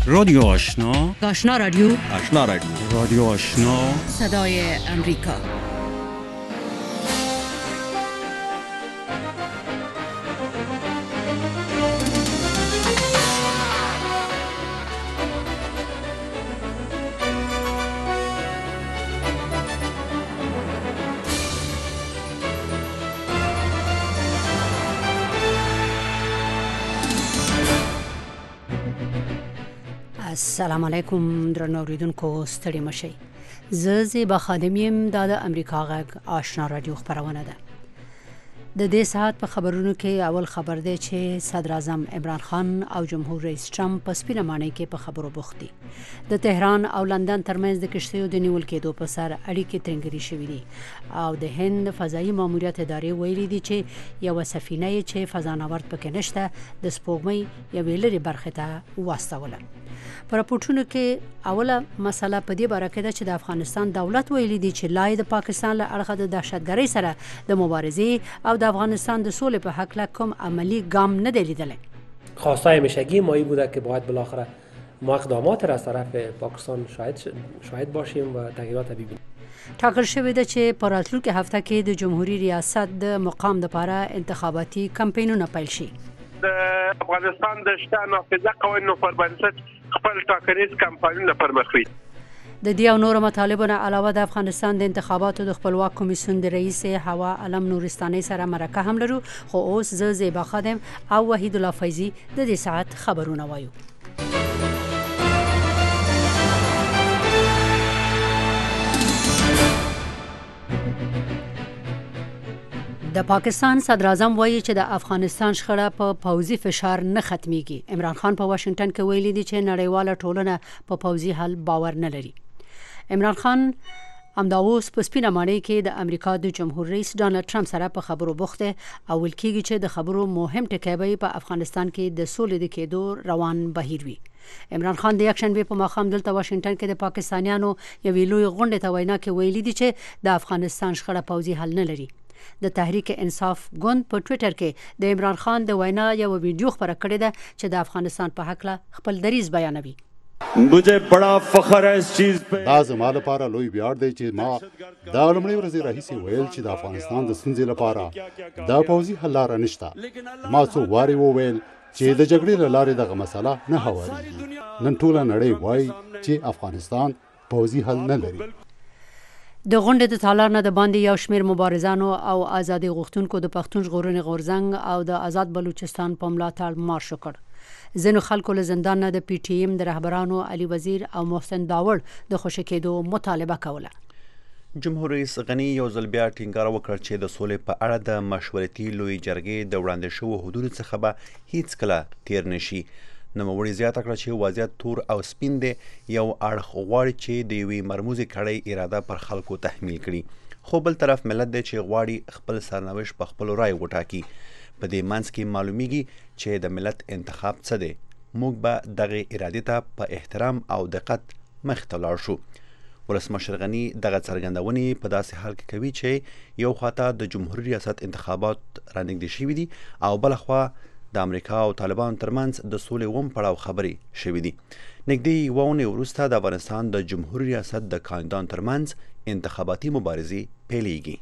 رادیو آشنا، آشنا رادیو، آشنا رادیو، رادیو آشنا، صدای امریکا. السلام علیکم درنو اوریدونکو، ستړي مشئ. زه زیبا خادم یم. دا د امریکا غږ آشنا رادیو خپرونه ده. د دې ساعت په خبرونو کې اول خبر دی چې صدر اعظم عمران خان او جمهور رئیس ټرمپ په سپینه ماڼۍ کې په خبرو بوخت دي. د تهران او لندن ترمنځ د کشتیو د نیول کېدو په سر اړیکې ترنګري شوې دي او د هند فضایي ماموریت ادارې ویلي دي چې یو سفینه چې فضانورد پکې نشته د سپوږمۍ یوې لرې برخې ته واستوله. پر راپورټونو کې اوله مسله په دې باره کې ده چې د افغانستان دولت ویلي دی چې لای د پاکستان له اړخه د دهشتګرۍ سره د مبارزې او د افغانستان د صلح په حق کوم عملی ګام نه دی لیدلی. خواستای همیشگی ما این بوده که باید بالاخره ما اقدامات را از طرف پاکستان شاهد باشیم و تغییرات ببینیم. ټاکل شوې ده چې په راتلونکي هفته کې د جمهوریت ریاست د مقام لپاره انتخاباتي کمپاینونه پیل شي. د افغانستان د شته نافذه قوانینو پر بنسټ خپل ټاکنیز کمپاینونه پرمخ وړي. د دې او نورو مطالبو نه علاوه د افغانستان د انتخاباتو د خپلواک کمیسیون د رئیس هوا علم نورستاني سره مرکه هم لرو، خو اوس زه زیبا خادم او وحید الله فیضی د دې ساعت خبرونه وایو. د پاکستان صدر اعظم وایي چې د افغانستان شخړه په پوځي فشار نه ختميږي. عمران خان په واشنگټن کې ویلي دی چې نړیواله ټولنه په پوځي حل باور نه لري. عمران خان امداوس په سپینه ماڼۍ کې د امریکا د جمهور رئیس ډانلډ ټرمپ سره په خبرو بوخت دی او ویل کېږي چې د خبرو مهم ټکی به په افغانستان کې د سولې د کېدو روان بهیر وي. عمران خان د یکشنبه په ماښام دلته واشنگټن کې د پاکستانیانو یوې لوی غونډې ته وینا کې ویلي دی چې د افغانستان شخړه پوځي حل نه لري. د تحریک انصاف ګوند په ټوئیټر کې د عمران خان د وینا یو ویډیو خبره کړې ده چې د افغانستان په حق له خپل دریځ بیانوي. مجھے بڑا فخر ہے اس چیز پہ. دا زما لپاره لوی ویاړ دی چې ما دا لومړی ورځ راهیسې ویل چې د افغانستان د ستونزې لپاره دا پوځي حل لاره نشته. ما څو وارې وویل چې د جګړې له لارې دغه مسله نه هوارېږي. نن ټوله نړۍ وایي چې افغانستان پوځي حل نه لري. د غونډې د تالار نه د باندې یو شمېر مبارزانو او ازادي غوښتونکو د پښتون ژغورنې غورځنګ او د آزاد بلوچستان په ملاتړ مارش وکړ. ځینو خلکو له زندان نه د پی ټی ایم د رهبرانو علي وزیر او محسن داوړ د خوشي کېدو مطالبه کوله. جمهور رئیس غنی یو ځل بیا ټینګار وکړ چې د سولې په اړه د مشورتي لوی جرګې د وړاندې شوو حدودو څخه به هیڅ کله تیر نشي. نوموړي زیاته کړه چې وضعیت تور او سپین دی، یو اړخ غواړي چې د یوې مرموزې کړۍ اراده پر خلکو تحمیل کړي، خو بل طرف ملت دی چې غواړي خپل سرنوشت په خپل رای وټاکي. په دې منځ کې معلومیږي چې د ملت انتخاب څه دی. موږ به دغه ارادې ته په احترام او دقت مخې ته لاړ شو. ولسمشر غني دغه څرګندونې په داسې حال کې کوي چې یو خواته د جمهوریت ریاست انتخابات رانږدې شوي دي او بل خوا د امریکا او طالبانو ترمنځ د سولې اووم پړاو خبرې شوې دي. نږدې یوه اونۍ وروسته د افغانستان د جمهوریت ریاست د کاندیدانو ترمنځ انتخاباتي مبارزې پیلېږي.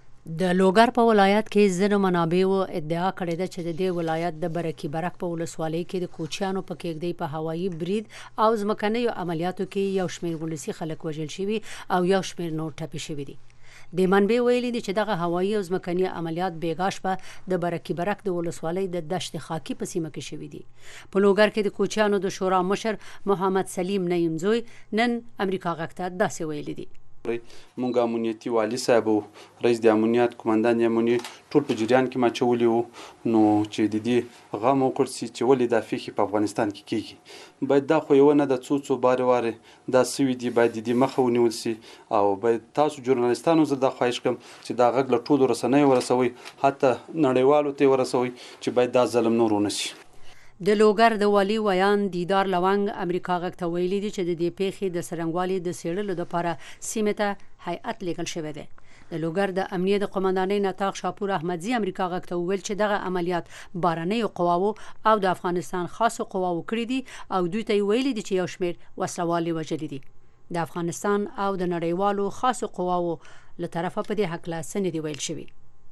د لوګر په ولایت کې ځینو منابعو ادعا کړې ده چې د دې ولایت د برکي برک په ولسوالۍ کې د کوچیانو په کېږدۍ په هوایي برید او ځمکنیو عملیاتو کې یو شمېر ولسي خلک وژل شوي او یو شمېر نور ټپي شوي دي. د منبع ویلي دي چې دغه هوایي او ځمکني عملیات بیګا شپه د برکي برک د ولسوالۍ د دشت خاکی په سیمه کې شوي دي. په لوګر کې د کوچیانو د شورا مشر محمد سلیم نعیمزوی نن امریکا غږ ته داسې ویلي دي. مونږ امنیتي والي صاحب او رئیس د امنیت قومندان امنیي ټول په جریان کې ما چولې وو، نو چې د دې غم وکړ چې ولې دا فیخي په افغانستان کې کیږي. باید دا خو یو نه د څو بار واره دا سوي دي، باید د دې مخه ونیول شي او باید تاسو ژورنالیستانو زه دا خواهش کوم چې دا غږ له ټولو رسنیو ورسوي، حتی نړیوالو ته ورسوي چې باید دا ظلم نور ونه شي. د لوګر د والي ویان دیدار لونګ امریکا غږ ته ویلي دي چې د دې پیښې د څرنګوالي د څېړلو لپاره سیمه ته هیئت لیږل شوی دی. د لوګر د امنیه د قومندانۍ نطاق شاپور احمدزي امریکا غږ ته وویل چې دغه عملیات بارنۍ قواو او د افغانستان خاصو قواو کړی دي او دوی ته ویلي دي چې یو شمېر وسلوال وژلي دي. د افغانستان او د نړیوالو خاصو قواو له طرفه په دې حق لا سند دی ویل شوی.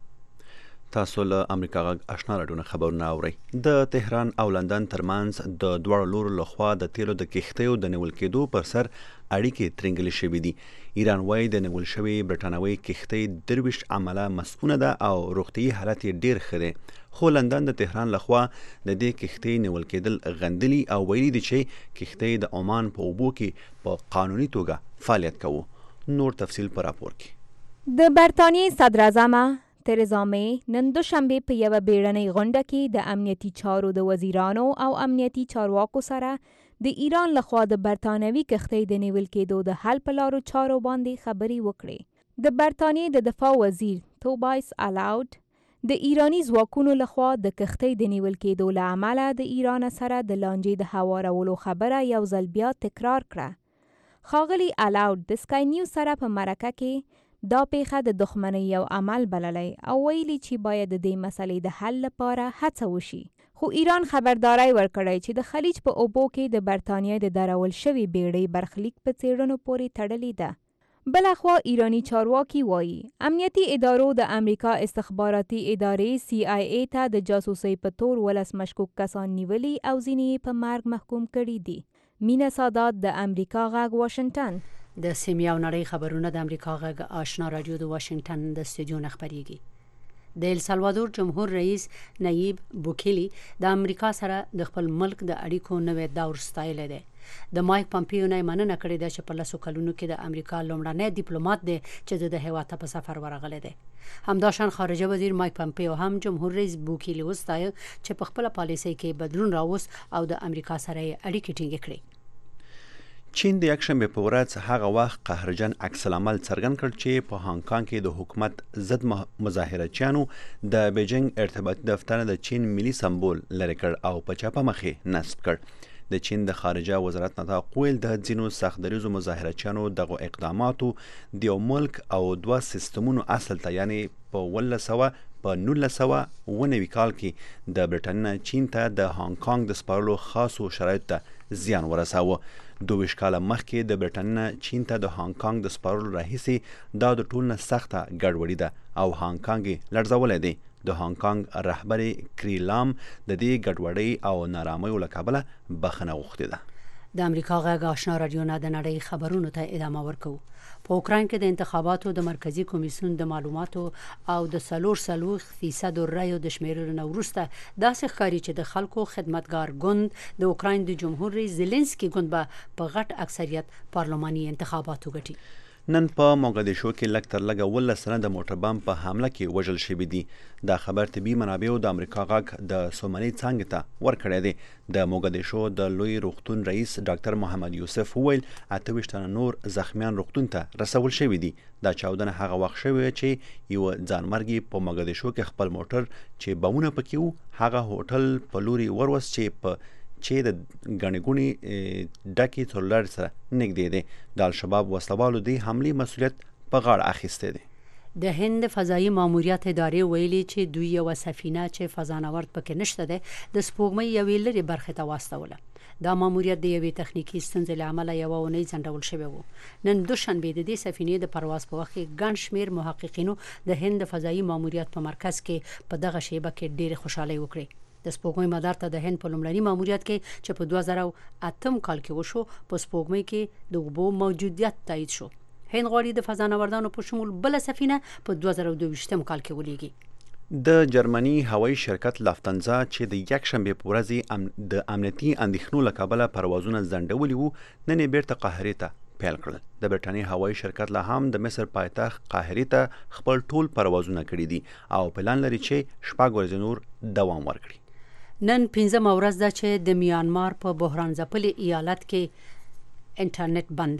تاسو له امریکا غږ آشنا راډیو خبرونه اورئ. د تهران او لندن ترمنځ د دواړو لورو لخوا د تیلو د کښتیو د نیول کېدو پر سر اړیکې ترنګلې شوې دي. ایران وايي د نیول شوی برټانوي کښتۍ 23 عمله مسؤونه ده او روغتیايي حالت یې ډیر ښه دی. خو لندن د تهران لخوا د دې کښتۍ نیول کېدل غندلي او ویلي دي چې کښتۍ د عمان په اوبو کې په قانوني توګه فعالیت کوي. نور تفصیل په راپور کې. د برټانیې صدراعظم تریزا مې نن دوشنبه په یوه بیړنۍ غونډه کې د امنیتي چارو د وزیرانو او امنیتي چارواکو سره د ایران لخوا د برټانوي کښتۍ د نیول کېدو د حل په لارو چارو باندې خبرې وکړې. د برټانیې د دفاع وزیر توبایس الاود د ایرانی ځواکونو لخوا د کښتۍ د نیول کېدو له امله د ایران سره د لانجې د هوارولو خبره یو ځل بیا تکرار کړه. ښاغلي الاود د سکای نیوز سره په مرکه کې دا پیښه د دښمنۍ یو عمل بللی او ویلي چې باید د دې مسلې د حل لپاره هڅه وشي. خو ایران خبرداری ورکړی چې د خلیج په اوبو کې د برټانیې د درول شوي بیړۍ برخلیک په څېړنو پورې تړلې ده. بلخوا ایرانی چارواکي وایي امنیتي ادارو د امریکا استخباراتي ادارې CIA ته د جاسوسۍ په تور 12 مشکوک کسان نیولي او ځینې په مرګ محکوم کړي دي. مینا سادات د امریکا غږ واشنگټن. د سیمې او نړۍ خبرونه د امریکا غږ آشنا راډیو د واشنگټن د استودیو نه خپریږي. د السالوادور جمهور رئیس نایب بوکیلی د امریکا سره د خپل ملک د اړیکو نوې دور ستایلی دی. د مایک پامپیو نه مننه کړې ده چې په لسو کلونو کې د امریکا لومړنی ډیپلوماټ دی چې د هیواد په سفر ورغلی دی. همداشان خارجه وزیر مایک پامپیو هم جمهور رئیس بوکیلی وستایه چې په خپل پالیسۍ کې بدلون راوست او د امریکا سره اړیکې ټینګې کړې. چین د یکشنبه په ورځ هغه وخت قهرجن عکس العمل څرګند کړ چې په هانګ کانګ کې د حکومت ضد مظاهرچیانو د بیجینګ ارتباطي دفتر د چین ملي سمبول لرې کړ او په چاپه مخې نصب کړ. د چین د خارجه وزارت نطاق ویل د ځینو سختدریزو مظاهرچیانو دغه اقداماتو د یو ملک او دوه سیستمونو اصل ته یعنی په 1990 کال کې د برټانیې چین ته د هانګ کانګ د سپارلو خاصو شرایطو ته زیان ورساوه. 22 کاله مخکې د برټانیې چین ته د هانګ کانګ د سپارلو راهیسې دا د ټول نه سخته ګډوډي ده او هانګ کانګ لړزولی دی. د هانګ کانګ رهبر کری لام د دې ګډوډۍ او نارامیو له کبله بخښنه غوښتې ده. د امریکا غږ آشنا راډیو نه د نړۍ خبرونو ته ادامه ورکوو. په اوکراین کې د انتخاباتو د مرکزی کمیسیون د معلوماتو او د 4% رایو د شمیرلو نه وروسته داسې ښکاري چې د خلکو خدمتګار ګوند د اوکراین د جمهور رئیس زيلنسکي ګوند به په غټ اکثریت پارلماني انتخابات وګټي. نن په موګدیشو کې لږ تر لږه 12 تنه د موټر بم په حمله کې وژل شوي دي. دا خبر طبي منابعو د امریکا غږ د سومنۍ څانګې ته ورکړی دی. د موګدیشو د لوی روغتون رئیس ډاکټر محمد یوسف وویل 28 تنه نور زخمیان روغتون ته رسول شوي دي. دا چاودنه هغه وخت شوې چې یو ځانمرګي په موګدیشو کې خپل موټر چې بمونه پکې وو هغه هوټل په لوري وروست چې د غنګونی ډکی څولر سره نږدې دی. د الشباب وسلوالو دی حمله مسؤلیت په غاړه اخیسته دي. د هند فضایی ماموریت ادارې ویلي چې دوی یو سفینه چې فضانورد پکې نشته ده د سپوږمۍ یوې لري برخه ته واستوله. دا ماموریت د یوې تخنیکی ستونزې له امله یو ونی ځنډول شوی وو. نن دوشنبه د دې سفینې د پرواز په وخت کې ګڼ شمیر محققینو د هند فضایی ماموریت په مرکز کې په دغه شیبه کې ډېر خوشاله وکړي. د سپوږمۍ مدار ته د هند په لومړني ماموریت کې چې په 2008 کال کې وشو په سپوږمۍ کې د اوبو موجودیت تایید شو. هند غواړي د فضانوردانو په شمول بل سفینه په 2022 کال کې ولیږي. د جرمني هوایي شرکت لافتنزا چې د یکشنبه په ورځ د امنیتي اندېښنو له کبله پروازونه ځنډولي وو نن یې بیرته قاهرې ته پیل کړل. د برټانیې هوایي شرکت لا هم د مصر پایتخت قاهرې ته خپل ټول پروازونه کړي دي او پلان لري چې شپږ ورځې نور دوام ورکړي. نن 15 ورځ ده چې د میانمار په بحران ځپلي ایالت کې انټرنیټ بند دی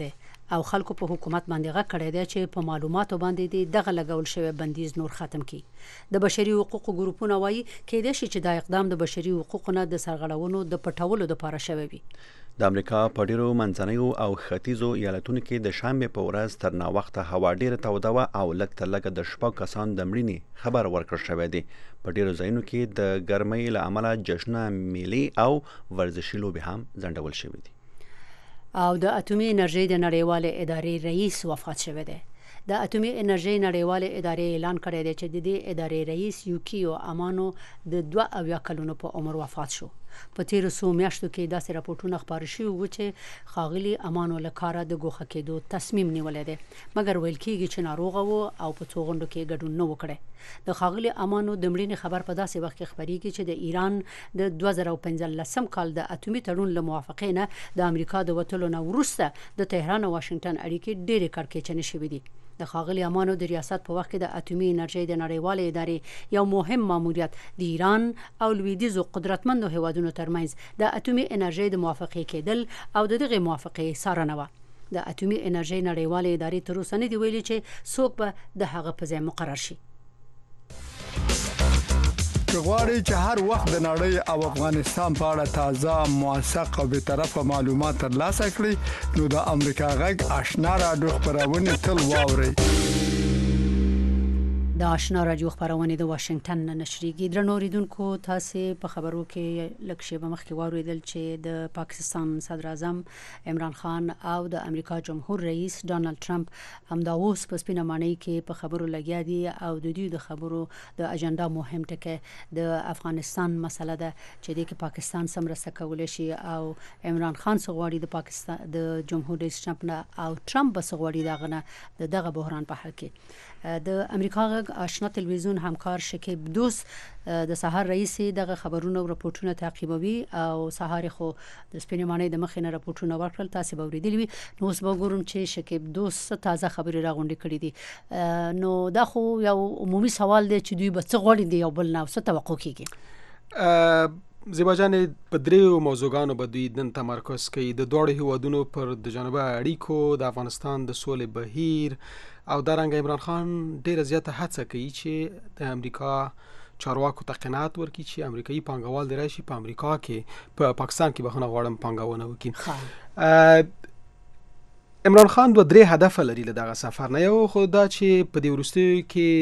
او خلکو په حکومت باندې غږ کړی دی چې په معلوماتو باندې دغه لګول شوی بندیز نور ختم کړي. د بشري حقوقو ګروپونه وایي کېدای شي چې دا اقدام د بشري حقوقو نه د سرغړونو د پټولو لپاره شوی وي. د امریکا په ډیرو منځنیو او ختیځو ایالتونو کې د شنبې په ورځ تر ناوخته هوا ډیره توده وه او لږ تر لږه د شپږ کسان د مړینې خبر ورکړل شوی دی. په ډیرو ځایونو کې د ګرمۍ له امله جشنونه، میلې او ورزشي لوبې هم ځنډول شوي دي. او د اټومي انرژي د نړیوالې ادارې رئیس وفات شوی دی. د اټومي انرژي نړیوالې ادارې اعلان کړی دی چې د دې ادارې رئیس یوکیو امانو د 72 کلونو په عمر وفات شو. په تیرو څو میاشتو کې داسې راپورټونه خپاره شوي وو چې ښاغلي امانو له کاره د ګوښه کېدو تصمیم نیولی دی، مګر ویل کېږي چې ناروغه و او په څو غونډو کې ګډون نه و کړی. د ښاغلي امانو د مړینې خبر په داسې وخت کې خپرېږي چې د ایران د 2015 کال د اټومي تړون له موافقې نه د امریکا د وتلو نه وروسته د تهران او واشنګټن اړیکې ډېرې کړکېچنې شوي دي. د ښاغلي امانو د ریاست په وخت کې د اټومي انرژي د نړیوالې ادارې یو مهم ماموریت د ایران او لویدیځو قدرتمندو هیوادونو ترمنځ د اټومي انرژي د موافقې کېدل او د دغه موافقې څارنه وه. د اټومي انرژي نړیوالې ادارې تر اوسه نه دی ویلي چې څوک به د هغه په ځای مقرر شي. که غواړئ چې هر وخت د نړۍ او افغانستان په اړه تازه، موثق او بی‌طرفه معلومات ترلاسه کړئ نو د امریکا غږ آشنا راډیو خپرونې تل واورئ. د آشنا راډیو خپرونې د واشنګټن نه نشریږي. درنو اوریدونکو، تاسې په خبرو کې لږ شیبه مخکې واورېدل چې د پاکستان صدر اعظم عمران خان او د امریکا جمهور رئیس ډانلډ ټرمپ همدا اوس په سپینه ماڼۍ کې په خبرو لګیا دي او د دوی د خبرو د اجنډا مهم ټکی د افغانستان مسله ده چې د پاکستان څه مرسته کولی شي او عمران خان څه غواړي د پاکستان د جمهور رئیس ټرمپ نه او ټرمپ څه غواړي دغه نه دغه بحران په حل کې. د امریکا غږ آشنا تلویزیون همکار شکیب دوست د سهار رئیس دغه خبرونه او راپورټونه تعقیبوي او سهار خو د سپینې ماڼۍ د مخې نه راپورټونه ورکړل، تاسې به اورېدلي وي. نو اوس به وګورم چې شکیب دوست تازه خبرې راغونډې کړي دي. نو دا خو یو عمومي سوال دی چې دوی به څه غواړي دی یو بل نه او څه توقع کېږي. زیبا جانې په دریو موضوعګانو به دوی نن تمرکز کوي. د دواړو هیوادونو پر د جانبه اړیکو، د افغانستان د سولې بهیر او دارنګه عمران خان ډیره زیاته هڅه کوي چې د امریکا چارواکو ته قناعت ورکړي چې امریکایي پانګوال دی راشي په امریکا کې په پاکستان کې بخښنه غواړم پانګونه وکړي. عمران خان 2-3 هدف لري له دغه سفر نه. یو خو دا چې په دې وروستیو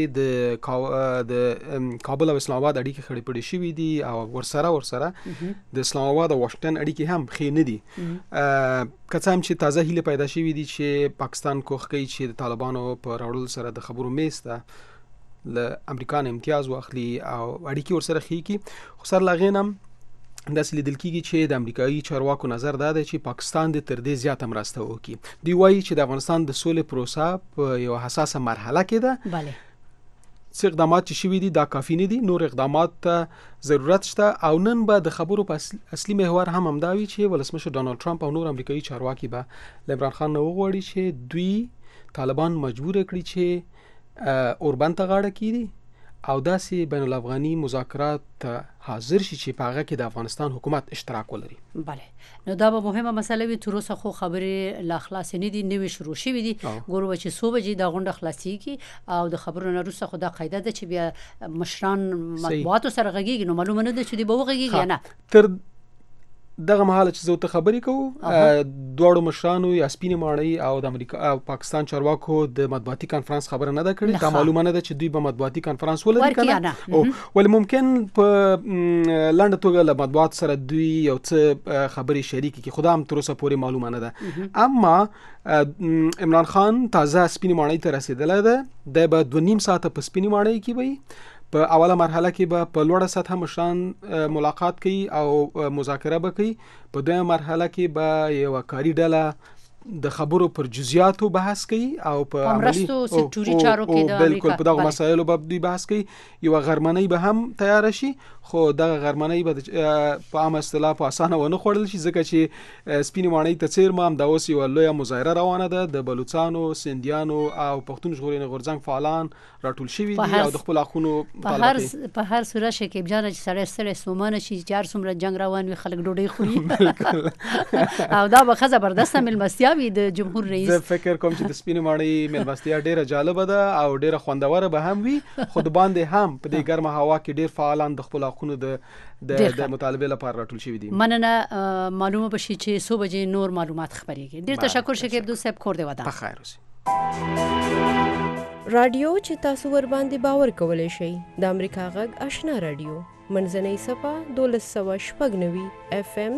کې د کابل او اسلام آباد اړیکې خړې پړې شوې دي او ورسره د اسلام آباد او واشنګټن اړیکې هم ښې نه دي. که څه هم چې تازه هیله پیدا شوې دي چې پاکستان کوښښ کوي چې د طالبانو په راوړلو سره د خبرو میز ته له امریکا نه امتیاز واخلي او اړیکې ورسره ښې کړي. خو سره له هغې نه داسې لیدل کېږي چې د امریکایي چارواکو نظر دا دی چې پاکستان د تر دې زیاته مرسته وکړي. دوی وایي چې د افغانستان د سولې پروسه په یو حساسه مرحله کې ده. بله، څه اقدامات چې شوي دي دا کافي نه دي، نور اقدامات ته ضرورت شته. او نن به د خبرو په اصلي محور هم همدا وي چې ولسمشر ډانلډ ټرمپ او نور امریکایي چارواکي به له عمران خان نه وغواړي چې دوی طالبان مجبور کړي چې اوربند ته غاړه کړي او داسې بین الافغاني مذاکرات حاضر شي چې په هغه کې د افغانستان حکومت اشتراک ولري. بله، نو دا به مهمه مسله وي. تر اوسه خو خبرې لا خلاصې نه دي، نوې شروع شوې دي. ګورو چې څو بجې دا غونډه خلاصېږي او د خبرو نه وروسته خو دا قاعده ده چې بیا مشران مطبوعاتو سره غږېږي. نو معلومه نه ده چې دوی به وغږېږي یا نه. تر دغه مهاله چې زه ته خبرې کوو، دواړو مشرانو یا سپینې ماڼۍ او د امریکا او پاکستان چارواکو د مطبوعاتي کانفرنس خبره نه ده کړې. دا معلومه نه ده چې دوی به مطبوعاتي کانفرنس ولري که نه. ولې ممکن په لنډه توګه له مطبوعات سره دوی یو څه خبرې شریکې کړي، خو دا هم تر اوسه پورې معلومه نه ده. اما عمران خان تازه سپینې ماڼۍ ته رسېدلی ده. دی به 2.5 ساعته په سپینې ماڼۍ کې وي. په اوله مرحله کې به په لوړه سطح مشران ملاقات کوي او مذاکره به کوي. په دویمه مرحله کې به یوه کاري ډله د خبرو پر جزئیاتو بحث کوي او په عملي سکتوري چارو کې د بالکل په دغه مسایلو به دوی بحث کوي. یوه غرمنۍ به هم تیاره شي، خو دغه غرمنۍ به په عامه اصطلاح په اسانه ونه خوړل شي، ځکه چې سپینې ماڼۍ ته څیرمه همدا اوس یوه لویه مظاهره روانه ده. د بلوڅانو، سندیانو او پښتون ژغورنې غورځنګ فعالان راټول شوي دي او د خپل حقونو مطالبه کوي. په هر صورت شکیب جانه چې سړی ستړی ستومانه شي، چې هر څومره جنګ روان وي خلک ډوډۍ خوري او دا به ښه زبردسته مېلمستیا وي د جمهور رئیس. زه فکر کوم چې د سپینې ماڼۍ مېلمستیا ډیره جالبه ده او ډیره خوندوره به هم وي، خو د باندې هم په دې ګرمه هوا کې ډیر فعالان د خپل حقونو د مطالبې لپاره راټول شوي دي. مننه. معلومه بشي چې 100 بجې نور معلومات خبرېږي. ډیر تشکر شکیب دوست صاحب، کور دی ودان. په خیر اوسئ. رادیو چې تاسو ور باندې باور کولای شئ د امریکا غږ آشنا رادیو منځنۍ صفه 1296 FM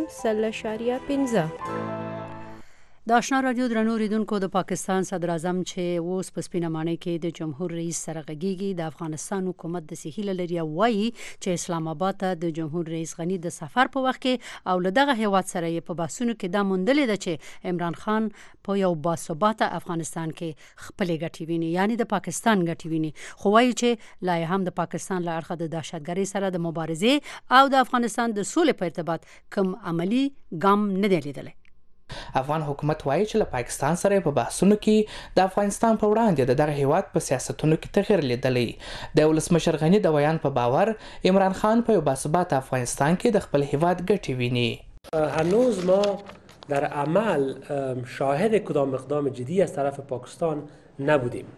0.15. د آشنا رادیو درنو اوریدونکو، د پاکستان صدر اعظم چې اوس په سپینه ماڼۍ کې د جمهور رئیس سره غږیږي، د افغانستان حکومت د سهیل لري وایي چې اسلام آباد ته د جمهور رئیس غنی د سفر په وخت کې او له دغه هیواد سره یې په بحثونو کې دا موندلې ده چې عمران خان په یو باثباته افغانستان کې خپلې ګټې ویني، یعنی د پاکستان ګټې ویني، خو وایي چې لا هم د پاکستان له اړخه د دهشتګرۍ سره د مبارزې او د افغانستان د سولې په ارتباط کوم عملی ګام نه دی لیدلی. افغان حکومت وایي چې له پاکستان سره په بحثونو کې د افغانستان په وړاندې د دغه هیواد په سیاستونو کې تغیر لیدلی. د ولسمشر غنی د بیان په باور عمران خان په یو باثباته افغانستان کې د خپل هیواد ګټې ویني. هنوز ما در عمل شاهد کدام اقدام جدی از طرف پاکستان نبودیم.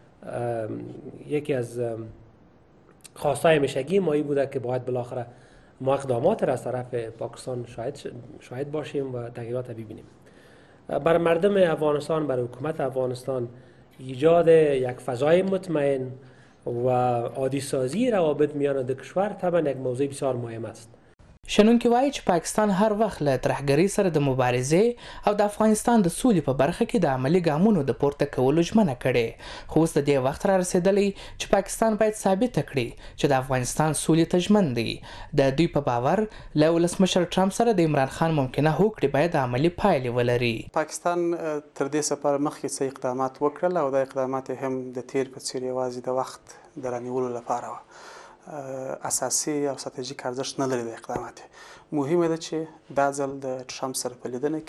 یکی از خواستهای همیشگی ما این بوده که باید بالاخره ما اقدامات را از طرف پاکستان شاهد باشیم و تغییرات ببینیم. برای مردم افغانستان، برای حکومت افغانستان ایجاد یک فضای مطمئن و عادی سازی روابط میان دو کشور طبعا یک موضوع بسیار مهم است. شنونکي وایي چې پاکستان هر وخت له ترهګرۍ سره د مبارزې او د افغانستان د سولې په برخه کې د عملي ګامونو د پورته کولو ژمنه کړې، خو اوس د دې وخت را رسېدلی چې پاکستان باید ثابته کړي چې د افغانستان سولې ته ژمن دی. د دوی په باور له ولسمشر ټرمپ سره د عمران خان ممکنه هوکړې باید عملي پایلې ولري. پاکستان تر دې سفر مخکې څه اقدامات وکړل او دا اقدامات هم د تیر په څیر یوازې د وخت د رانیولو لپاره وه. اساسي او ستراتیژیک ارزښت نه لري د اقدامات. مهمه ده چې دا ځل د ټرمپ سره په لیدنه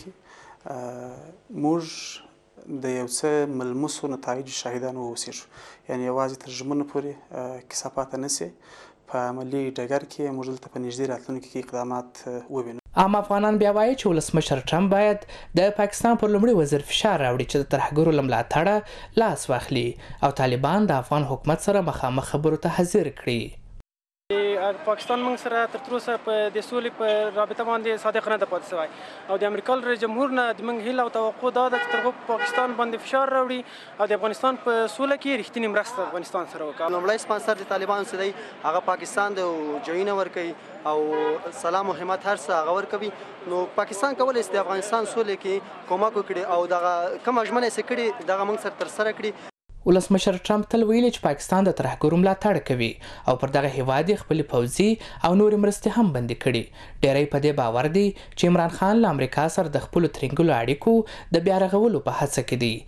کې موږ د یو څه ملموسو نتایجو شاهدان واوسېږو، یعنی یوازې تر ژمنو پورې کیسه پاتې نه سي، په عملي ډګر کې موږ دلته په نږدې راتلونکي کې اقدامات ووینو. عام افغانان بیا وایي چې ولسمشر ټرمپ باید د پاکستان پر لومړي وزیر فشار راوړي چې د ترهګرو له ملاتړه لاس واخلي او طالبان د افغان حکومت سره مخامخ خبرو ته حاضر کړي. پاکستان موږ سره تر اوسه په د سولې په رابطه باندې صادق نه ده پاتې شوی او د امریکا رئیس جمهور نه د موږ هیله او توقع دا ده چې تر هغه پاکستان باندې فشار راوړي او د افغانستان په سوله کې رښتینې مرسته افغانستان سره وکړي. لومړی سپانسر د طالبانو څه دی هغه پاکستان د جوینه ورکوي او سلام او همت هر څه هغه ورکوي، نو پاکستان کولی شي د افغانستان سولې کې کومک وکړي او دغه کومه ژمنه یې کړې دغه موږ سره ترسره کړي. ولسمشر ټرمپ تل ویلي چې پاکستان د ترهګرو ملاتړ کوي او پر دغه هیواد یې خپلې پوځي او نورې مرستې هم بندي کړي. ډیری په دې باور دي چې عمران خان له امریکا سره د خپلو ترینګلو اړیکو د بیا رغولو په هڅه کې دی.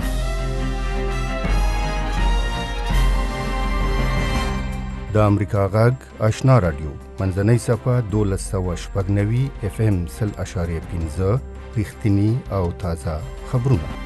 د امریکا غږ آشنا رادیو منځنۍ صفه 1296 FM 0.15 رښتینی او تازه خبرونه.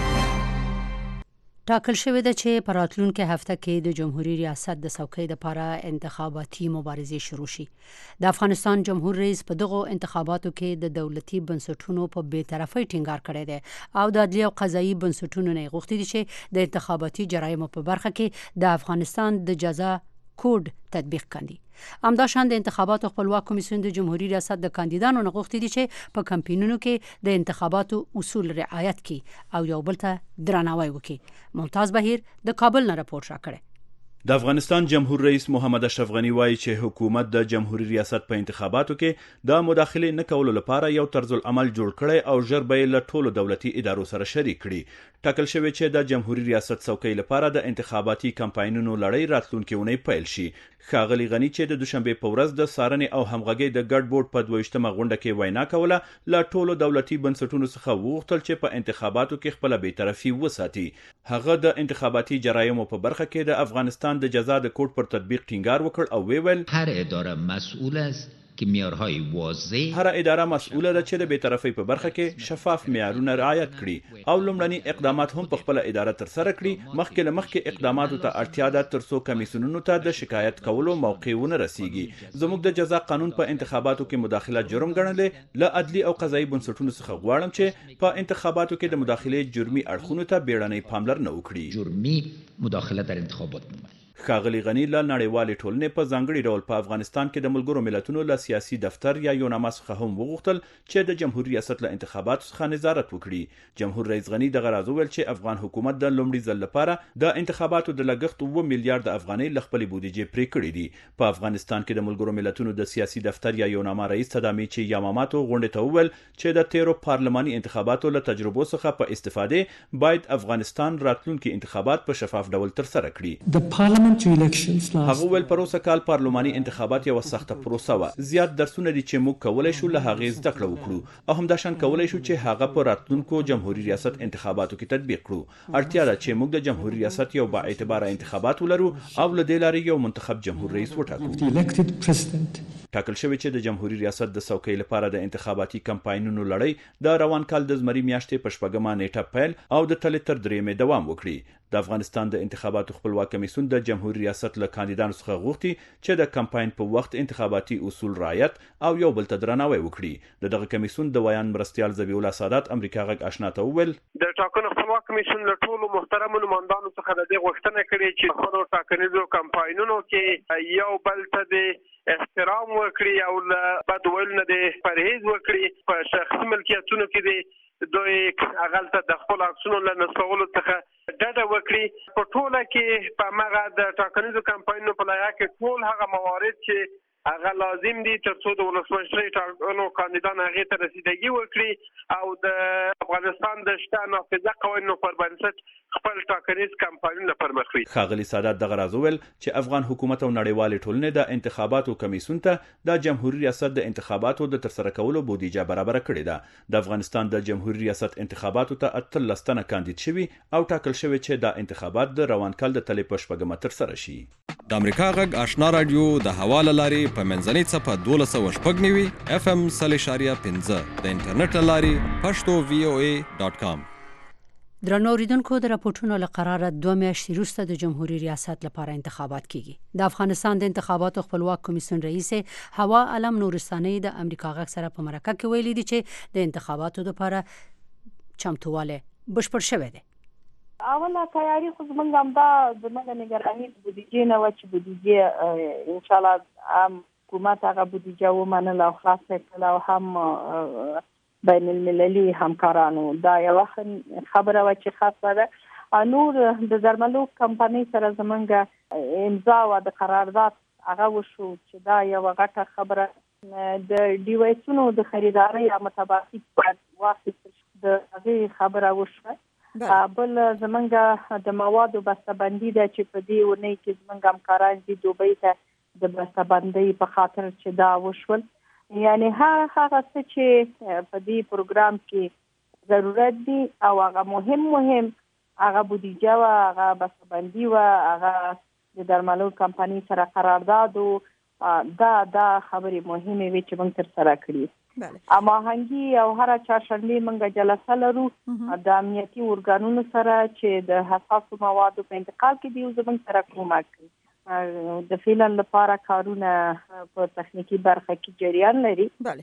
ټاکل شوې ده چې په راتلونکي هفته کې د جمهوریت ریاست د څوکۍ لپاره انتخاباتي مبارزې شروع شي. د افغانستان جمهور رئیس په دغو انتخاباتو کې د دولتي بنسټونو په بی‌طرفۍ ټینګار کړی دی او د عدلي او قضایي بنسټونو نه غوښتي دي چې د انتخاباتي جرایمو په برخه کې د افغانستان د جزا کوډ تطبیق کړي. همداشان د انتخاباتو خپلواک کمیسیون د جمهوریت ریاست د کاندیدانو نه غوښتي دي چې په کمپاینونو کې د انتخاباتو اصول رعایت کړي او یو بل ته درناوی وکړي. ممتاز بهیر د کابل نه راپور راکړی. د افغانستان جمهور رئیس محمد اشرف غنی وایي چې حکومت د جمهوریت ریاست په انتخاباتو کې د مداخله نه کولو لپاره یو طرز العمل جوړ کړي او ژر به له ټولو دولتي ادارو سره شریک کړي. ټاکل شوی چې د جمهوریت ریاست څوکۍ لپاره د انتخاباتي کمپاینونو لړۍ راتلونکي اونۍ پیل شي. ښاغلي غنی چې د دوشنبه په ورځ د څارنې او همغږۍ د ګډ بورډ په 22مه غونډه کې وینا کوله، له ټولو دولتي بنسټونو څخه وغوښتل چې په انتخاباتو کې خپل بی‌طرفي وساتي. هغه د انتخاباتي جرایمو په برخه کې د افغانستان د جزا د کوډ پر تطبیق ټینګار وکړ او ویل هر اداره مسئول است که معیارهای واضح هر اداره مسئوله ده چې د بی‌طرفۍ په برخه کې شفاف معیارونه رعایت کړي او لومړني اقدامات هم په خپل اداره ترسره کړي. مخکې له مخکې اقداماتو ته اړتیا ده ترڅو کمیسیونونو ته د شکایت کولو موقع ونه رسیږي. زموږ د جزا قانون په انتخاباتو کې مداخله جرم ګڼلې. له عدلي او قضایي بنسټونو څخه غواړم چې په انتخاباتو کې د مداخلې جرمي اړخونو ته بیړنۍ پاملرنه وکړي. جرمی مداخله در انتخابات نماید. ښاغلي غني له نړیوالې ټولنې په ځانګړي ډول په افغانستان کې د ملګرو ملتونو له سیاسي دفتر یا یوناما څخه هم وغوښتل چې د جمهوریت ریاست له انتخاباتو څخه نظارت وکړي. جمهور رئیس غني دغه راز وویل چې افغان حکومت د لومړي ځل لپاره د انتخاباتو د لګښت 2 میلیارډ افغانۍ له خپلې بودیجې پرې کړي دي. په افغانستان کې د ملګرو ملتونو د سیاسي دفتر یا یوناما رئیس تدامي یاماماتو غونډې ته وویل چې د تیرو پارلماني انتخاباتو له تجربو څخه په استفادې باید افغانستان راتلونکي انتخابات په شفاف ډول ترسره کړي. هغه ول پروسه کال پارلماني انتخابات یو سخته پروسه و. زیات درسونه دي چې موږ کولای شو له هغه زده کړه وکړو او هم دا شان کولای شو چې هغه په راتلونکو جمهوریت ریاست انتخاباتو کې تطبیق کړو. اړتیا ده چې موږ د جمهوریت ریاست یو با اعتبار انتخابات ولرو او له دې لارې یو منتخب جمهور رئیس وټاکو. ټاکل شوی چې د جمهوریت ریاست د څوکۍ لپاره د انتخاباتي کمپاینونو لړۍ د روان کال د زمري میاشتې په شپږمه نیټه پیل او د تلې تر درېیمې دوام وکړي. د افغانستان د انتخاباتو خپلواک کمیسیون د جمهوریت ریاست له کاندیدانو څخه غوښتي چې د کمپاین په وخت انتخاباتي اصول رعایت او یو بل ته درناوی وکړي. دغه کمیسیون د ویان مرستیال ذبیح الله سادات امریکا غږ آشنا ته وویل د ټاکنو خپلواک کمیسیون له ټولو محترمو نمایندانو څخه د دې غوښتنه کړې چې خپلو ټاکنیزو کمپاینونو کې یو بل ته د احترام وکړي او له بد ویلو نه د پرهیز وکړي. په شخصي ملکیتونو کې دوی اغلته د خپل عکسونو له نسخولو څخه ډډه وکړي. په ټوله کې په هغه د ټاکنیزو کمپاینونو په لایحه کې ټول هغه موارد چې هغه لازم دي ترڅو د ولسمشرۍ ټاکنو کاندیدان هغه ته رسیدګي وکړي او د افغانستان د شته نافذه قوانینو پر بنسټ خپل ټاکنیز کمپاینونه پرمخ وړي. ښاغلي سادات دغه راز وویل چې افغان حکومت او نړیوالې ټولنې د انتخاباتو کمیسیون ته د جمهوریت ریاست د انتخاباتو د ترسره کولو بودیجه برابر کړې ده. د افغانستان د جمهوریت ریاست انتخاباتو ته 18 تنه کاندید شوي او ټاکل شوی چې د انتخابات د روان کال د تلې په شپږمه ترسره شي. د امریکا غږ آشنا رادیو د حواله لاري په منځنۍ څپه 1290 FM 3.15 د انټرنیټ لاري pashto.voa.com. درنو اوریدونکو د راپورټونو له قراره 2 میاشتې وروسته د جمهوریت ریاست لپاره انتخابات کیږي. د افغانستان د انتخاباتو خپلواک کمیسیون رئیس هوا علم نورستاني د امریکا غږ سره په مرکه کې ویلي دي چې د انتخاباتو لپاره چمتواله بشپړ شوی دی. اوله تیاری خو زمونږ هم دا زمونږ نگرانی بودیجه نه و چې بودیجه ان شاء الله حکومت هغه بودیجه ومنله او خلاصه کړه او هم بین المللي همکارانو دا یو خبره و چې خاصه ده. نور د درملو کمپنۍ سره زمونږ امضا او د قرارداد هغه وشو چې دا یو غټه خبره د ډیوایسونو د خریدارۍ یا متباقي واسطه د هغه خبره وشوه. بل زمونږ د موادو بسته‌بندي ده چې په دې ونې کې زمونږ همکاران دي دوبۍ ته د بسته‌بندۍ په خاطر چې دا وشول. یعنی هغه څه چې په دې پروګرام کې ضرورت دي او هغه مهم هغه بودیجه و هغه بسته‌بندي و هغه د درملو کمپنۍ سره قرارداد دا خبرې مهمه وي چې موږ تر سره کړی. اما هنګي او هر چهارشنبه موږ جلسه لرو د امنیتي ارګانونو سره چې د حساسو موادو په انتقال کې دی زموږ سره کومک کوي. د فعلن لپاره کارونه په تخنیکی برخه کې جریان لري.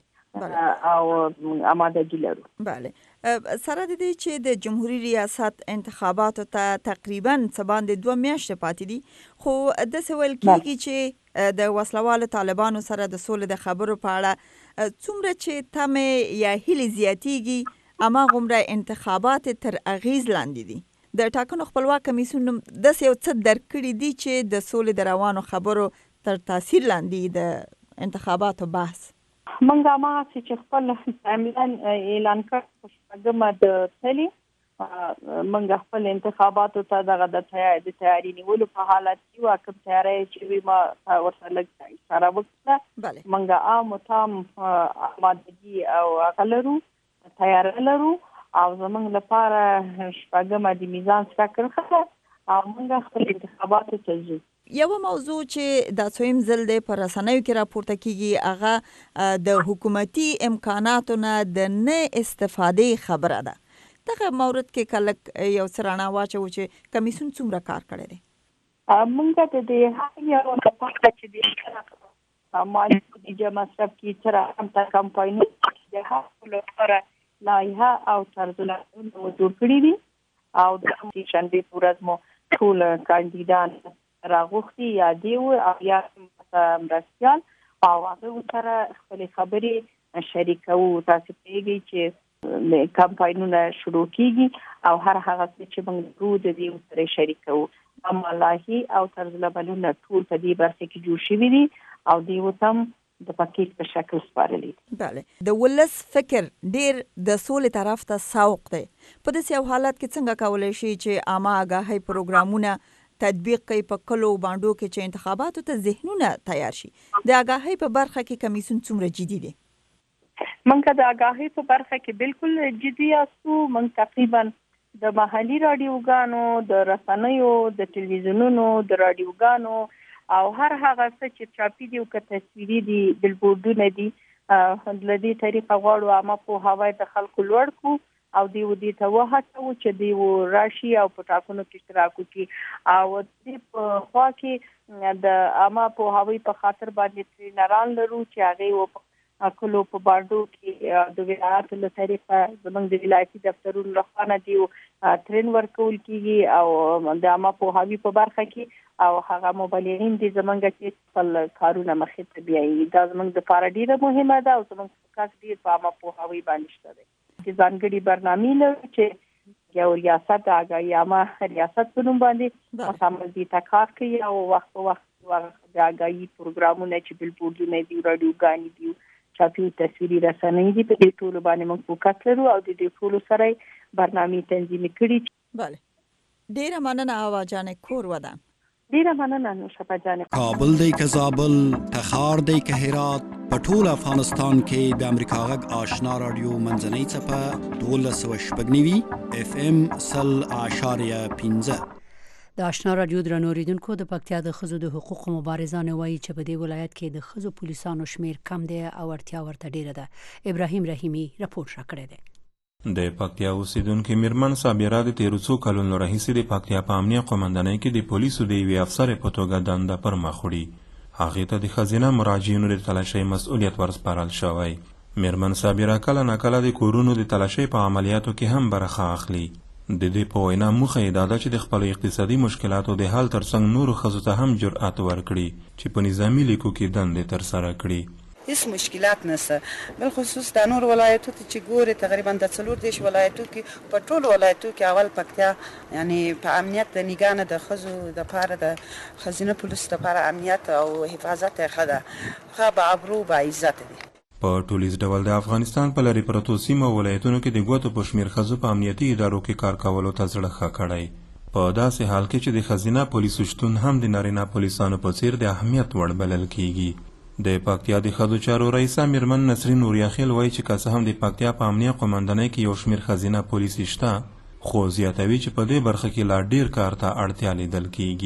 او آمادګي لرو. بله. سره د دې چې د جمهوریت ریاست انتخاباتو ته تقریبا څه باندې 2 میاشتې پاتې دي خو د سوال کېږي چې د وسلوالو طالبانو سره د سولې د خبرو په اړه څومره چې تمه یا هیلې زیاتېږي اما غومره انتخابات تر اغیز لاندې دي. د ټاکنو خپلواک کمیسیون د یو څه درکړي دي چې د سولې د روانو خبرو تر تاثیر لاندې د انتخاباتو بحث منګه ما چې خپل تایملاین اعلان کړ په شپږمه د تلي منګه خپل انتخاباتو ته دغه د تیاری نیولو په حالت کې واکم تیاری چې وي ما ورسره لږ اشاره وکړه. منګه عام تام آمادګي او غلرو تیار لرو او زمونږ لپاره شپږمه د میزان فکر خطر او موږ خپل انتخاباتو ته ځو. یو موضوع چې د څویم ځل د پر رسنیو کې راپورته کیږي هغه د حکومتي امکاناتو نه د نه استفادې خبره ده. دغه مورد کې کله یو سرانه واچو چې کمیسیون څومره کار کړی دی؟ موږ د دې هغه یو لپاره چې د مالي بودیجه مصرف کی تر هم تا کمپایني د هغه لپاره لایحه او طرزالعمل موجود کړی دي او د شنبه ورځ مو ټول کاندیدان راغوښتي یا دیو او یا مرستیال او هغه سره خپل خبرې شریکو. تاسو پیږئ چې کمپاینونه شروع کیږي او هر هغه چې موږ د دې سره شریکو. املاهي او طرزالعملونه ټول په دې برخه کې جوړ شوي دي او دیو تم د پاکیټ په شکل سپارلي. بله د ولس فکر ډیر د سولې طرف ته سوق دی. په داسې یو حالت کې څنګه کولای شي چې عامه آګاهي پروګرامونه تطبیق کوي په کلو باندو کې چې انتخاباتو ته ذهنونه تیار شي؟ د آګاهي په برخه کې کمیسیون څومره جدي دی؟ منګه د آګاهي په برخه کې بالکل جدي یاستو. من تقریبا د محلي رادیوګانو، د رسنیو، د ټلویزیونونو، د رادیوګانو او هر هغه څه چې چاپي دي او که تصویري دي بلبوردونه دي د دې طریقه غواړو عامه پوهاوی د خلکو لوړ کړو او دیو دې ته وهڅوو چې دیو راشي او په ټاکنو کې اشتراک وکړي او دې په خوا کې د عامه پوهاوی په خاطر باندې ټرینران لرو چې هغه کلو په باندو کې د ولایت له طریقه زموږ د ولایتي دفترونو لخوا نه دیو ټرین ورکول کیږي او د عامه پوهاوی په برخه کې او هغه مبلغین دي زمونږ چې خپل کارونه مخې ته بیایي. دا زموږ د لپاره ډیره مهمه ده او زموږ فوکس ډیر په عامه پوهاوی باندې شته دی. چې ځانګړي برنامې لرو چې یو ریاست آګاهي عامه ریاست په نوم باندې مکمل دي تکار کوي او وخت په وخت د آګاهي پروګرامونه چې بلبوردونه دي، رادیوګانې دي، چاپي تصویري رسنۍ دي، په دې ټولو باندې موږ فوکس لرو او د دې ټولو سره برنامې تنظیم کړي. بله ډیره مننه اوا جان کور ودان. ډیره مننه نوشابه جان. کابل دی که زابل، تخار دی که هرات، په ټول افغانستان کې د امریکا غږ آشنا رادیو منځنۍ څپه 1290 FM 0.15. د آشنا رادیو درنو اوریدونکو، د پکتیا د ښځو د حقوقو مبارزان وایي چې په دې ولایت کې د ښځو پولیسانو شمیر کم دی او اړتیا ورته ډیره ده. ابراهیم رحیمی رپورټ راکړی دی. د پکتیا اوسیدونکو میرمن صابره د 13 کلونو راهیسې د پکتیا په امنیه قومندانۍ کې د پولیسو د یوې افسر په توګه دنده پر مخ وړي. هغې ته د ښځینه مراجعینو د تلاشۍ مسؤلیت ورسپارل شوی. میرمن صابره کله ناکله د کورونو د تلاشۍ په عملیاتو کې هم برخه اخلي. د دې په وینا موخه یې دا ده چې د خپلو اقتصادي مشکلاتو د حل ترڅنګ نورو ښځو ته هم جرأت ورکړي چې په نظامي لیکو کې دندې ترسره کړي. هیڅ مشکلات نشته، بالخصوص د نور ولایتو ته چې ګوري تقریبا د 14 ولایتو کې په ټولو ولایتو کې اول پکتیا یعنی په امنیت د نگانه د ښځو د لپاره د ښځینه پولیسو لپاره امنیت او حفاظت ښه ده، ښه به ابرو به عزت دي. په ټولیز ډول د افغانستان په لرې پرتو سیمو ولایتونو کې د ګوتو په شمیر ښځو په امنیتي ادارو کې کار کولو ته زړه ښه کړی. په داسې حال کې چې د ښځینه پولیسو شتون هم د نارینه پولیسانو په څیر د اهمیت وړ بلل کیږي. د پکتیا د ښځو چارو رئیسه میرمن نسرین نوریاخیل وایي چې که څه هم د پکتیا په امنیه قومندانۍ کې یو شمیر ښځینه پولیس شته، خو زیاتوي چې په دې برخه کې لا ډیر کار ته اړتیا لیدل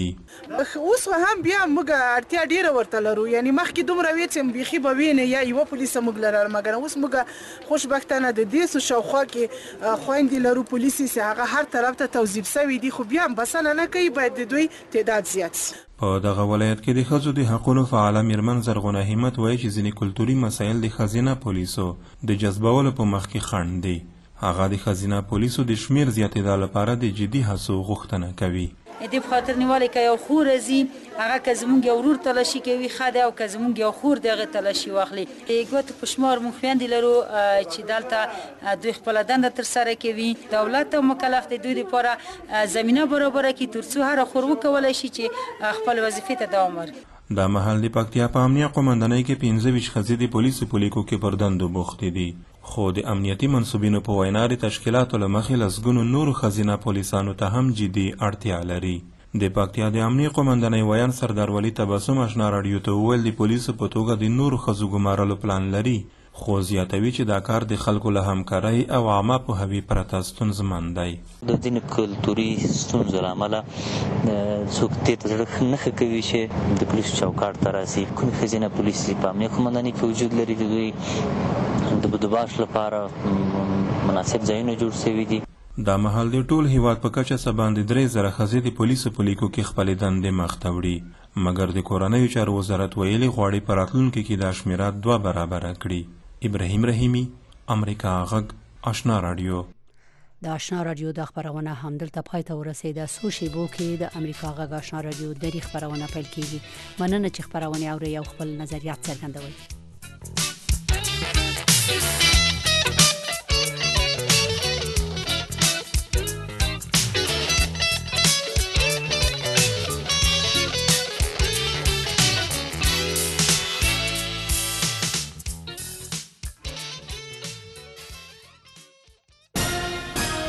کیږي. اوس هم بیا موږ اړتیا ډیره ورته لرو، یعنی مخکې دومره وی چې بیخي به وینې یا یوه پولیسه موږ لرل، مګر اوس موږ خوشبختانه د دې شاوخوا کې خویندې لرو پولیسې چې هغه هر طرف ته توظیف سوي دي، خو بیا هم بسنه نه کوي، باید د دوی تعداد زیات شي. په دغه ولایت کې د ښځو د حقونو فعاله میرمن زرغونه همت وایي چې ځینې کلتوري مسایل د ښځینه پولیسو د جذبولو په مخ کې خنډ دي. هغه د ښځینه پولیسو د شمیر زیاتېدا لپاره د جدي هڅو غوښتنه کوي. دې په خاطر نیولې که یو خور راځي هغه که زموږ یو ورور تلاشي کوي ښه دی، او که زموږ یو خور د هغې تلاشي واخلي. د ګوتو په شمار موږ خویندې لرو چې دلته دوی خپله دنده ترسره کوي. دولت او مکلف دی دوی دپاره زمینه برابره کړي تر څو هره خور وکولی شي چې خپل وظیفې ته دوام ورکړي. دا مهال د پکتیا په امنیه قومندانۍ کې 25 ښځې د پولیسو په لیکو کې پر دندو بوختې دي، خو د امنیتي منصوبینو په وینا د تشکیلاتو له مخې لسګونو نورو ښځینه پولیسانو ته هم جدي اړتیا لري. د پکتیا د امنیه قومندانۍ ویان سردار ولی تبسم آشنا راډیو ته وویل د پولیسو په توګه د نورو ښځو ګمارلو پلان لري، خو زیاتوي چې دا کار د خلکو له همکارۍ او عامه پوهاوي پرته ستونزمن دی. د ځینې کلتوري ستونزو له امله څوک دې ته زړه نه ښه کوي چې د پولیسو چوکاټ ته راسي. کومې ښځینه پولیس په امنیه قومندانۍ کې وجود لري د دوی د بندوبست لپاره مناسب ځایونه جوړ شوي دي. دا مهال د ټول هیواد په کچه څه باندې 3000 ښځې د پولیسو په لیکو کې خپلې دندې مخته وړي، مګر د کورنیو چارو وزارت ویلي غواړي په راتلونکي کې دا شمیره 2 برابره کړي. ابراهیم رحیمی، امریکا غږ، آشنا رادیو. د آشنا رادیو د خبرونه همدلته پای ته ورسیده. څو شیبو کې د امریکا غږ آشنا رادیو د خبرونه پیل کیږي. مننه چې خبرونه اوري او خپل نظریات څرګندوي.